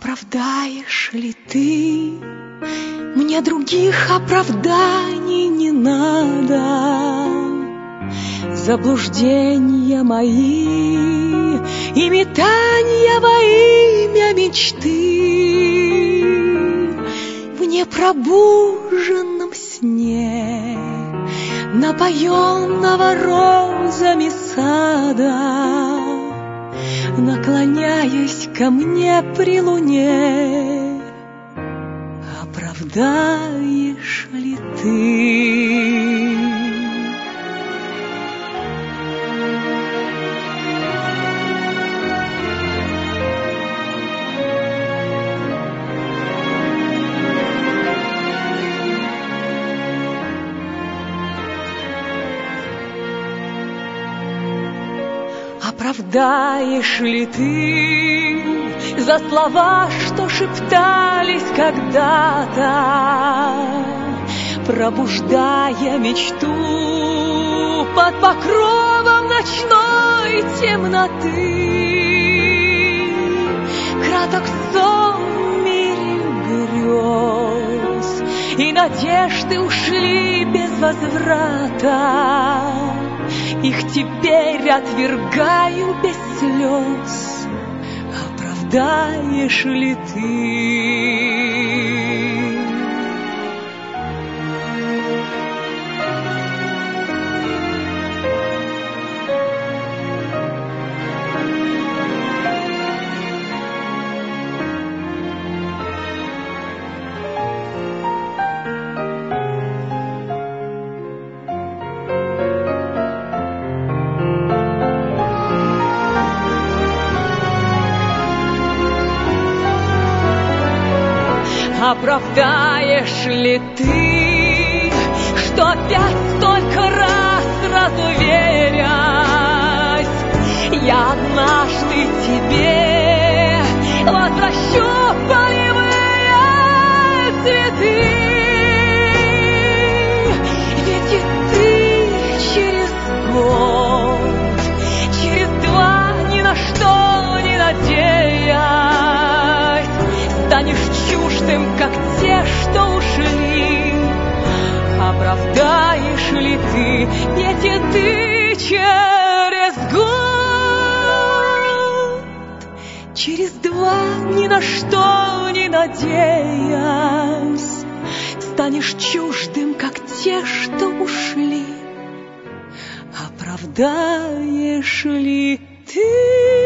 Оправдаешь ли ты? Мне других оправданий не надо. Заблуждения мои и метания во имя мечты в непробуженном сне напоенного розами сада, наклоняясь ко мне при луне, оправдаешь ли ты? Оправдаешь ли ты за слова, что шептались когда-то, пробуждая мечту под покровом ночной темноты? Краток сон в мире грез, и надежды ушли без возврата. Их теперь отвергаю без слез. Оправдаешь ли ты? Оправдаешь ли ты, что опять столько раз разуверясь, я однажды тебе возвращу полевые цветы? Ведь и ты через год, через два, ни на что не надеясь, станешь чуждым, как те, что ушли. Оправдаешь ли ты, ведь и ты через год, через два, ни на что не надеясь, станешь чуждым, как те, что ушли. Оправдаешь ли ты?